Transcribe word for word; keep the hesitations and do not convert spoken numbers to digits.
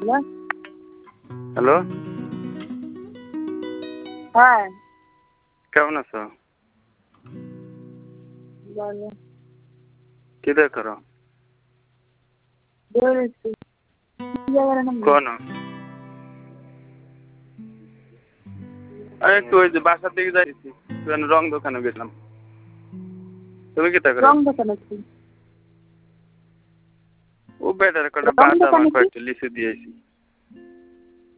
Hello hello হ্যাঁ কেমন আছো? বলো কি দেখ করো? বেরোচ্ছি কোন আমি একটু ওই যে বাসার দিকে যাইছি, রং দোকানে গেলাম। তুমি কি তা করো? রং দোকানে কি ও বেটার কটা রং বাদাম আর দোকানে কি কয়েকটা লিচু দিয়েছি।